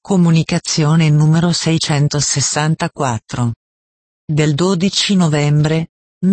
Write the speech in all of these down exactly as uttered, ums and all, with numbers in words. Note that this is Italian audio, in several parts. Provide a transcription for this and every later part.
Comunicazione numero seicentosessantaquattro. Del dodici novembre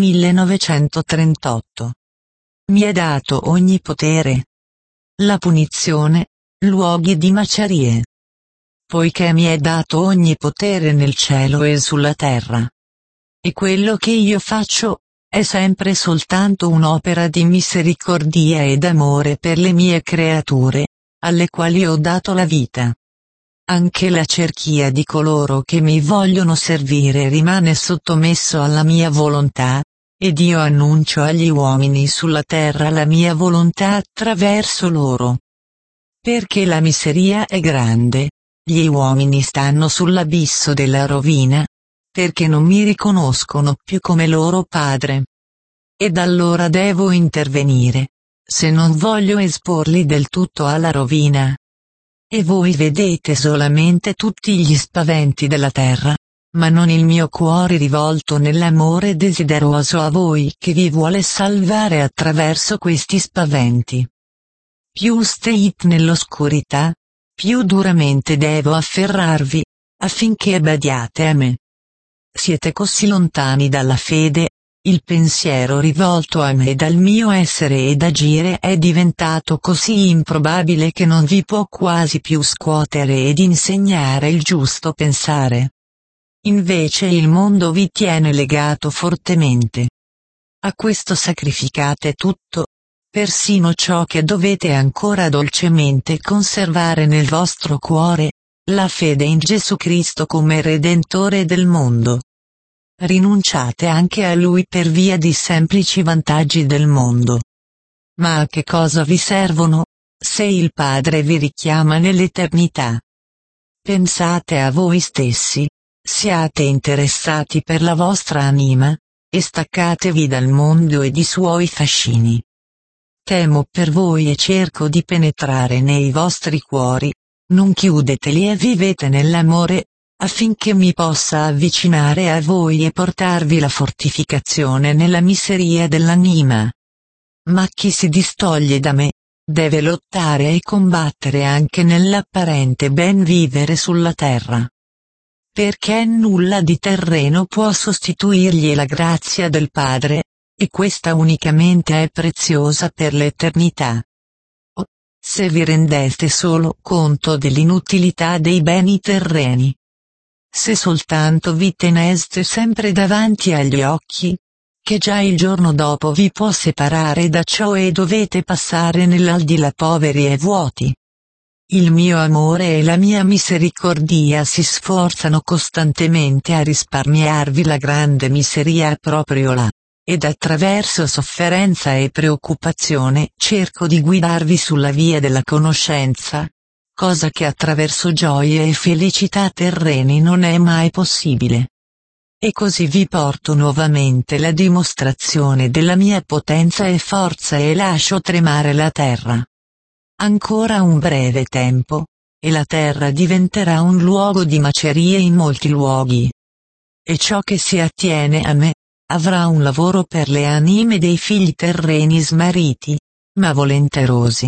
millenovecentotrentotto. Mi è dato ogni potere. La punizione, luoghi di macerie. Poiché mi è dato ogni potere nel cielo e sulla terra. E quello che io faccio, è sempre soltanto un'opera di misericordia ed amore per le mie creature, alle quali ho dato la vita. Anche la cerchia di coloro che mi vogliono servire rimane sottomesso alla mia volontà, ed io annuncio agli uomini sulla terra la mia volontà attraverso loro. Perché la miseria è grande, gli uomini stanno sull'abisso della rovina, perché non mi riconoscono più come loro padre. Ed allora devo intervenire, se non voglio esporli del tutto alla rovina. E voi vedete solamente tutti gli spaventi della terra, ma non il mio cuore rivolto nell'amore desideroso a voi che vi vuole salvare attraverso questi spaventi. Più state nell'oscurità, più duramente devo afferrarvi, affinché badiate a me. Siete così lontani dalla fede, il pensiero rivolto a me dal mio essere ed agire è diventato così improbabile che non vi può quasi più scuotere ed insegnare il giusto pensare. Invece il mondo vi tiene legato fortemente. A questo sacrificate tutto, persino ciò che dovete ancora dolcemente conservare nel vostro cuore, la fede in Gesù Cristo come Redentore del mondo. Rinunciate anche a Lui per via di semplici vantaggi del mondo. Ma a che cosa vi servono, se il Padre vi richiama nell'eternità? Pensate a voi stessi, siate interessati per la vostra anima, e staccatevi dal mondo e di suoi fascini. Temo per voi e cerco di penetrare nei vostri cuori, non chiudeteli e vivete nell'amore, affinché mi possa avvicinare a voi e portarvi la fortificazione nella miseria dell'anima. Ma chi si distoglie da me, deve lottare e combattere anche nell'apparente ben vivere sulla terra. Perché nulla di terreno può sostituirgli la grazia del Padre, e questa unicamente è preziosa per l'eternità. Oh, se vi rendeste solo conto dell'inutilità dei beni terreni. Se soltanto vi teneste sempre davanti agli occhi, che già il giorno dopo vi può separare da ciò e dovete passare nell'aldilà poveri e vuoti. Il mio amore e la mia misericordia si sforzano costantemente a risparmiarvi la grande miseria proprio là, ed attraverso sofferenza e preoccupazione cerco di guidarvi sulla via della conoscenza, cosa che attraverso gioie e felicità terreni non è mai possibile. E così vi porto nuovamente la dimostrazione della mia potenza e forza e lascio tremare la terra. Ancora un breve tempo, e la terra diventerà un luogo di macerie in molti luoghi. E ciò che si attiene a me, avrà un lavoro per le anime dei figli terreni smarriti, ma volenterosi.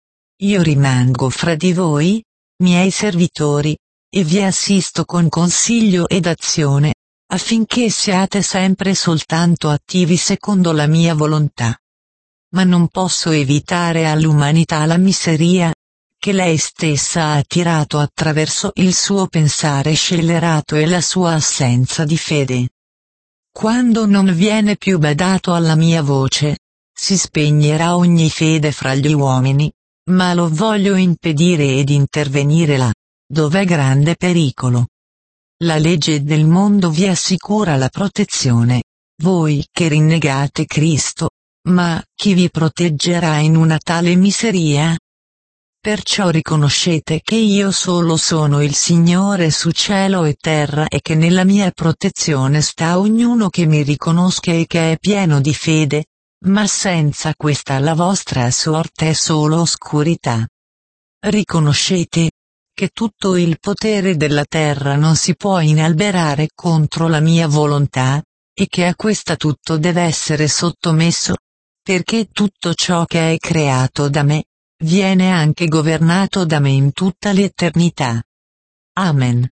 Io rimango fra di voi, miei servitori, e vi assisto con consiglio ed azione, affinché siate sempre soltanto attivi secondo la mia volontà. Ma non posso evitare all'umanità la miseria, che lei stessa ha attirato attraverso il suo pensare scellerato e la sua assenza di fede. Quando non viene più badato alla mia voce, si spegnerà ogni fede fra gli uomini, ma lo voglio impedire ed intervenire là, dov'è grande pericolo. La legge del mondo vi assicura la protezione, voi che rinnegate Cristo, ma chi vi proteggerà in una tale miseria? Perciò riconoscete che io solo sono il Signore su cielo e terra e che nella mia protezione sta ognuno che mi riconosca e che è pieno di fede, ma senza questa la vostra sorte è solo oscurità. Riconoscete che tutto il potere della terra non si può inalberare contro la mia volontà, e che a questa tutto deve essere sottomesso, perché tutto ciò che è creato da me, viene anche governato da me in tutta l'eternità. Amen.